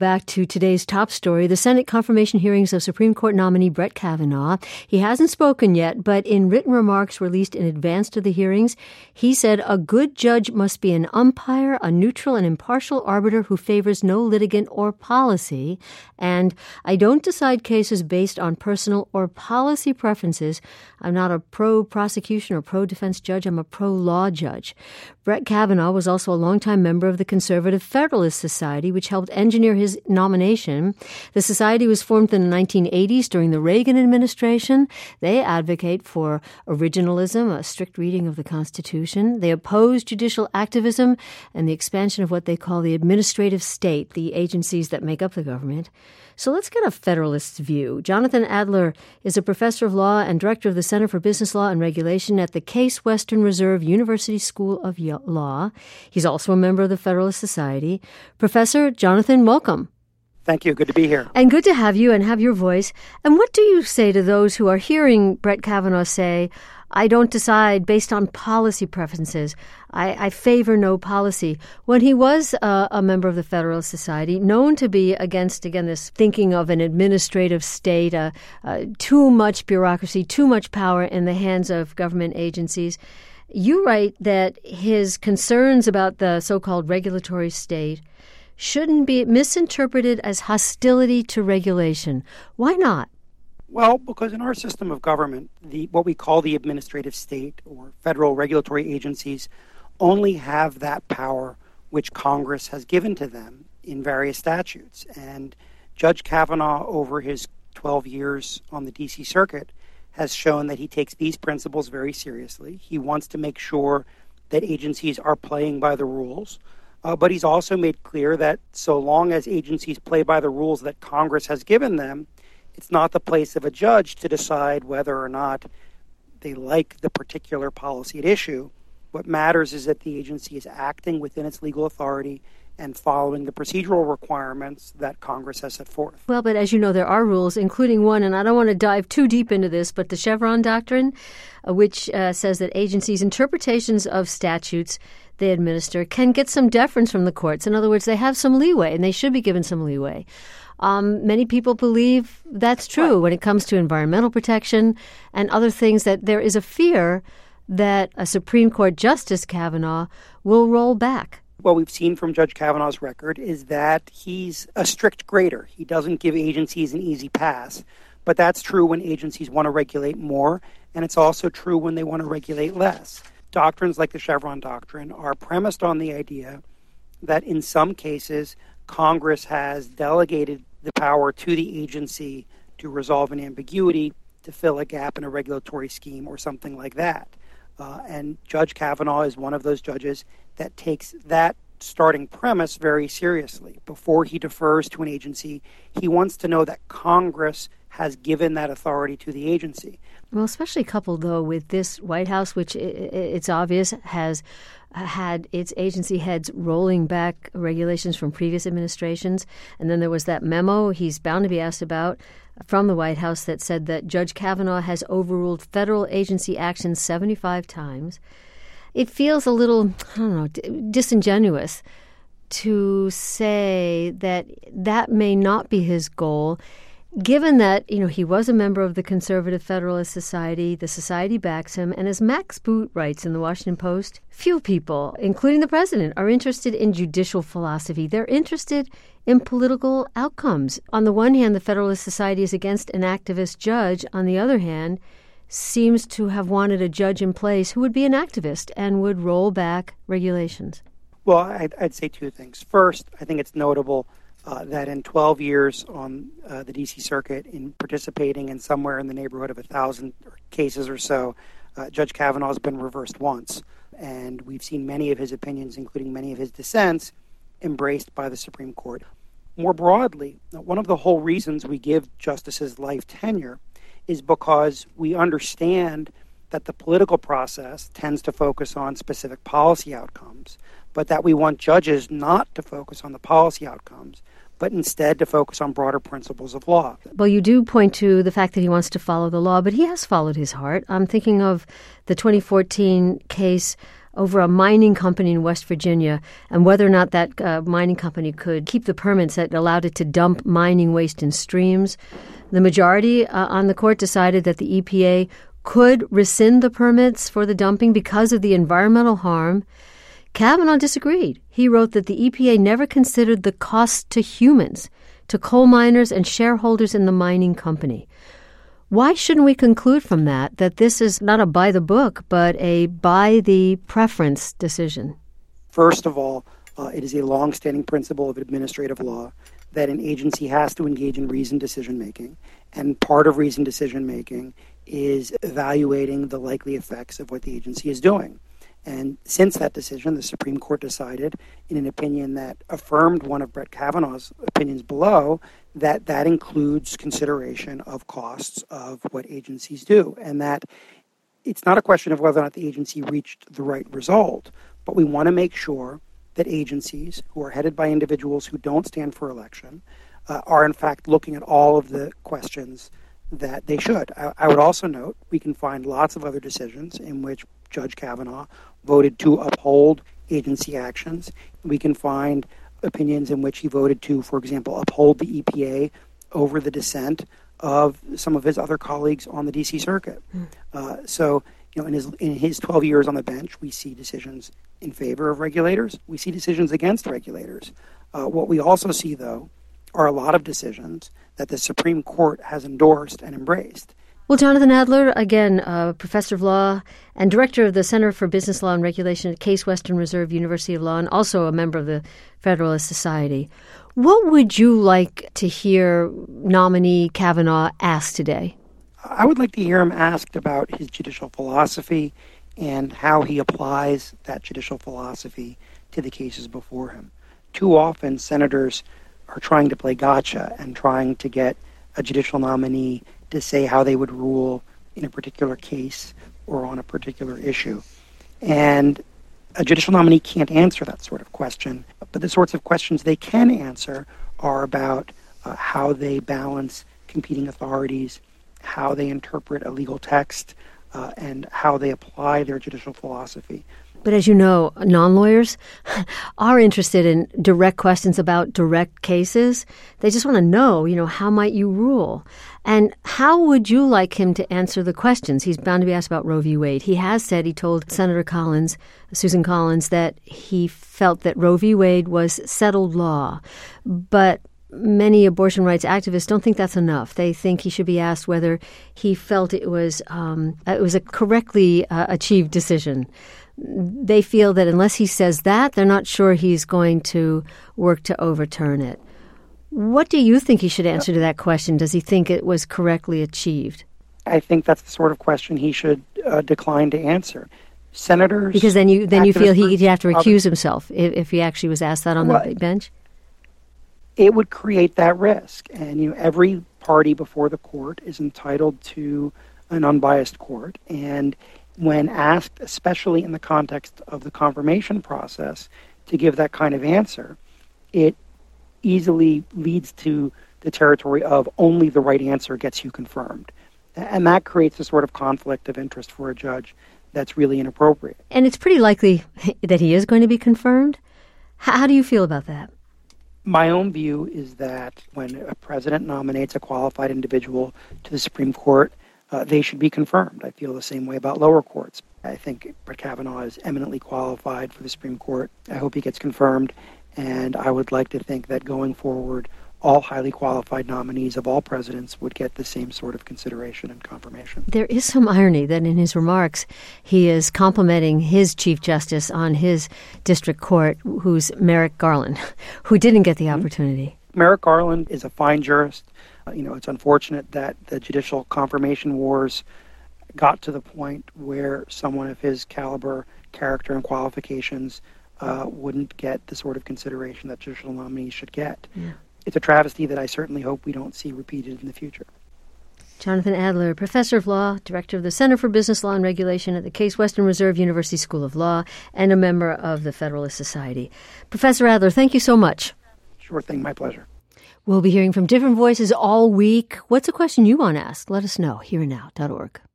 Back to today's top story, the Senate confirmation hearings of Supreme Court nominee Brett Kavanaugh. He hasn't spoken yet, but in written remarks released in advance to the hearings, he said a good judge must be an umpire, a neutral and impartial arbiter who favors no litigant or policy. And I don't decide cases based on personal or policy preferences. I'm not a pro-prosecution or pro-defense judge. I'm a pro-law judge. Brett Kavanaugh was also a longtime member of the Conservative Federalist Society, which helped engineer his nomination. The society was formed in the 1980s during the Reagan administration. They advocate for originalism, a strict reading of the Constitution. They oppose judicial activism and the expansion of what they call the administrative state, the agencies that make up the government. So let's get a Federalist's view. Jonathan Adler is a professor of law and director of the Center for Business Law and Regulation at the Case Western Reserve University School of Law. He's also a member of the Federalist Society. Professor Jonathan, welcome. Thank you. Good to be here. And good to have you and have your voice. And what do you say to those who are hearing Brett Kavanaugh say, I don't decide based on policy preferences. I favor no policy. When he was a member of the Federalist Society, known to be against, again, this thinking of an administrative state, too much bureaucracy, too much power in the hands of government agencies, you write that his concerns about the so-called regulatory state shouldn't be misinterpreted as hostility to regulation. Why not? Well, because in our system of government, what we call the administrative state or federal regulatory agencies only have that power which Congress has given to them in various statutes. And Judge Kavanaugh, over his 12 years on the D.C. Circuit, has shown that he takes these principles very seriously. He wants to make sure that agencies are playing by the rules. But he's also made clear that so long as agencies play by the rules that Congress has given them, it's not the place of a judge to decide whether or not they like the particular policy at issue. What matters is that the agency is acting within its legal authority and following the procedural requirements that Congress has set forth. Well, but as you know, there are rules, including one, and I don't want to dive too deep into this, but the Chevron doctrine, which says that agencies' interpretations of statutes they administer can get some deference from the courts. In other words, they have some leeway, and they should be given some leeway. Many people believe that's true when it comes to environmental protection and other things, that there is a fear that a Supreme Court Justice Kavanaugh will roll back. What we've seen from Judge Kavanaugh's record is that he's a strict grader. He doesn't give agencies an easy pass. But that's true when agencies want to regulate more, and it's also true when they want to regulate less. Doctrines like the Chevron doctrine are premised on the idea that in some cases, Congress has delegated the power to the agency to resolve an ambiguity, to fill a gap in a regulatory scheme or something like that. And Judge Kavanaugh is one of those judges that takes that starting premise very seriously. Before he defers to an agency, he wants to know that Congress has given that authority to the agency. Well, especially coupled, though, with this White House, which it's obvious has had its agency heads rolling back regulations from previous administrations. And then there was that memo he's bound to be asked about from the White House that said that Judge Kavanaugh has overruled federal agency actions 75 times. It feels a little, disingenuous to say that that may not be his goal, given that, he was a member of the Conservative Federalist Society. The society backs him. And as Max Boot writes in the Washington Post, few people, including the president, are interested in judicial philosophy. They're interested in political outcomes. On the one hand, the Federalist Society is against an activist judge. On the other hand, seems to have wanted a judge in place who would be an activist and would roll back regulations. Well, I'd say two things. First, I think it's notable that in 12 years on the D.C. Circuit, in participating in somewhere in the neighborhood of 1,000 cases or so, Judge Kavanaugh has been reversed once. And we've seen many of his opinions, including many of his dissents, embraced by the Supreme Court. More broadly, one of the whole reasons we give justices life tenure is because we understand that the political process tends to focus on specific policy outcomes, but that we want judges not to focus on the policy outcomes, but instead to focus on broader principles of law. Well, you do point to the fact that he wants to follow the law, but he has followed his heart. I'm thinking of the 2014 case over a mining company in West Virginia and whether or not that mining company could keep the permits that allowed it to dump mining waste in streams. The majority on the court decided that the EPA could rescind the permits for the dumping because of the environmental harm. Kavanaugh disagreed. He wrote that the EPA never considered the cost to humans, to coal miners and shareholders in the mining company. Why shouldn't we conclude from that this is not a by the book, but a by the preference decision? First of all, it is a longstanding principle of administrative law that an agency has to engage in reasoned decision-making. And part of reasoned decision-making is evaluating the likely effects of what the agency is doing. And since that decision, the Supreme Court decided in an opinion that affirmed one of Brett Kavanaugh's opinions below that that includes consideration of costs of what agencies do, and that it's not a question of whether or not the agency reached the right result, but we want to make sure that agencies who are headed by individuals who don't stand for election are in fact looking at all of the questions that they should. I would also note we can find lots of other decisions in which Judge Kavanaugh voted to uphold agency actions. We can find opinions in which he voted to, for example, uphold the EPA over the dissent of some of his other colleagues on the D.C. Circuit. So, in his 12 years on the bench, we see decisions in favor of regulators. We see decisions against regulators. What we also see, though, are a lot of decisions that the Supreme Court has endorsed and embraced. Well, Jonathan Adler, again, professor of law and director of the Center for Business Law and Regulation at Case Western Reserve University of Law, and also a member of the Federalist Society. What would you like to hear nominee Kavanaugh ask today? I would like to hear him asked about his judicial philosophy and how he applies that judicial philosophy to the cases before him. Too often, senators are trying to play gotcha and trying to get a judicial nominee to say how they would rule in a particular case or on a particular issue. And a judicial nominee can't answer that sort of question, but the sorts of questions they can answer are about how they balance competing authorities, how they interpret a legal text, and how they apply their judicial philosophy. But as you know, non-lawyers are interested in direct questions about direct cases. They just want to know, how might you rule? And how would you like him to answer the questions? He's bound to be asked about Roe v. Wade. He has said, he told Senator Susan Collins, that he felt that Roe v. Wade was settled law. But many abortion rights activists don't think that's enough. They think he should be asked whether he felt it was a correctly achieved decision. They feel that unless he says that, they're not sure he's going to work to overturn it. What do you think he should answer to that question? Does he think it was correctly achieved? I think that's the sort of question he should decline to answer. Senators... Because then you feel he'd have to recuse himself if he actually was asked that on the bench? It would create that risk. And, every party before the court is entitled to an unbiased court. And when asked, especially in the context of the confirmation process, to give that kind of answer, it easily leads to the territory of only the right answer gets you confirmed. And that creates a sort of conflict of interest for a judge that's really inappropriate. And it's pretty likely that he is going to be confirmed. How do you feel about that? My own view is that when a president nominates a qualified individual to the Supreme Court, they should be confirmed. I feel the same way about lower courts. I think Brett Kavanaugh is eminently qualified for the Supreme Court. I hope he gets confirmed, and I would like to think that going forward, all highly qualified nominees of all presidents would get the same sort of consideration and confirmation. There is some irony that in his remarks, he is complimenting his Chief Justice on his district court, who's Merrick Garland, who didn't get the opportunity. Merrick Garland is a fine jurist. It's unfortunate that the judicial confirmation wars got to the point where someone of his caliber, character, and qualifications wouldn't get the sort of consideration that judicial nominees should get. Yeah. It's a travesty that I certainly hope we don't see repeated in the future. Jonathan Adler, professor of law, director of the Center for Business Law and Regulation at the Case Western Reserve University School of Law, and a member of the Federalist Society. Professor Adler, thank you so much. Sure thing, my pleasure. We'll be hearing from different voices all week. What's a question you want to ask? Let us know. HereandNow.org.